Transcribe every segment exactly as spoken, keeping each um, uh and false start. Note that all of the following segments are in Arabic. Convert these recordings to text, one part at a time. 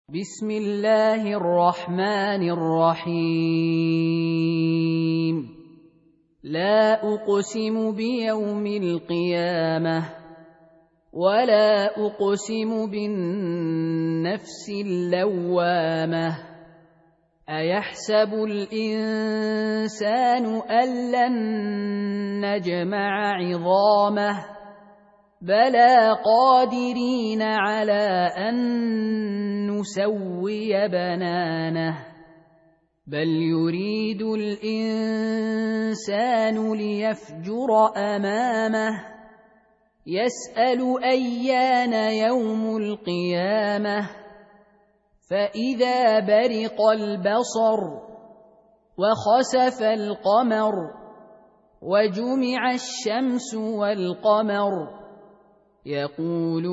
بسم الله الرحمن الرحيم. لا أقسم بيوم القيامة ولا أقسم بالنفس اللوامة. أيحسب الإنسان أن لن نجمع عظامه بلى قادرين على أن نسوي بنانه بل يريد الإنسان ليفجر أمامه يسأل أيان يوم القيامة فإذا برق البصر وخسف القمر وجمع الشمس والقمر يقول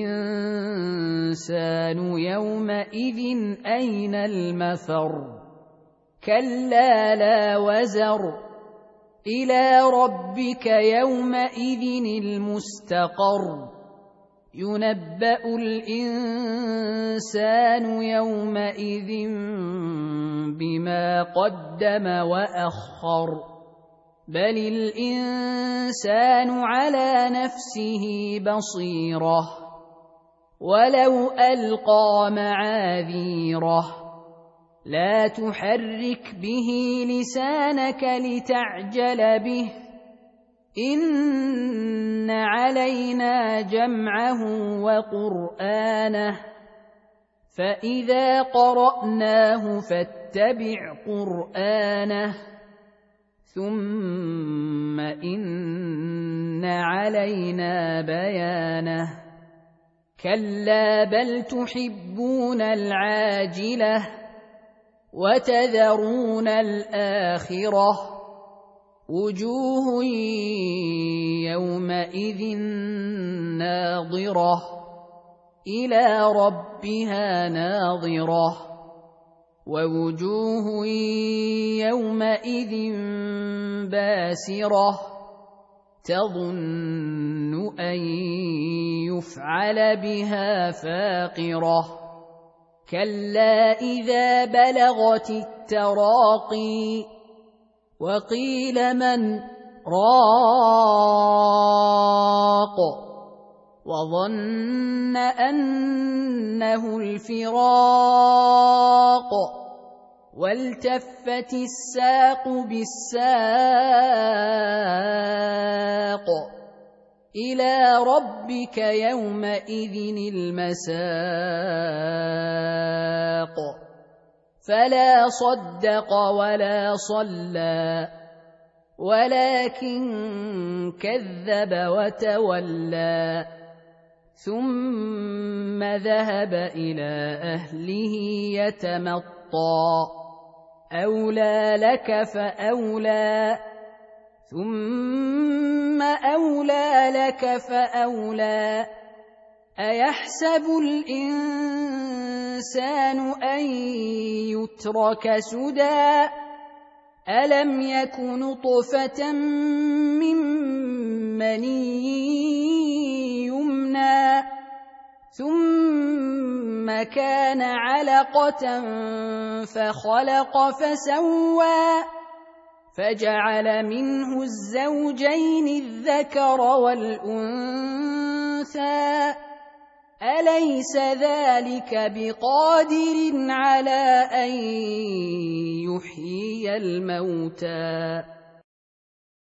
الإنسان يومئذ أين المفر كلا لا وزر إلى ربك يومئذ المستقر ينبأ الإنسان يومئذ بما قدم وأخر بل الإنسان على نفسه بصيرة ولو ألقى معاذيره لا تحرك به لسانك لتعجل به إن علينا جمعه وقرآنه فإذا قرأناه فاتبع قرآنه ثم إن علينا بيانه كلا بل تحبون العاجلة وتذرون الآخرة وجوه يومئذ ناظرة إلى ربها ناظرة ووجوه يومئذ باسرة تظن أن يفعل بها فاقرة كلا إذا بلغت التراقي وقيل من راق وظن أنه الفراق والتفت الساق بالساق إلى ربك يومئذ المساق فلا صدق ولا صلى ولكن كذب وتولى ثم ذهب إلى أهله يتمطى أولى لك فأولى ثم أولى لك فأولى أيحسب الإنسان أن يترك سدى ألم يك نطفة من مني يمنى ثم كان علقة فخلق فسوى فجعل منه الزوجين الذكر والأنثى أليس ذلك بقادر على أن يحيي الموتى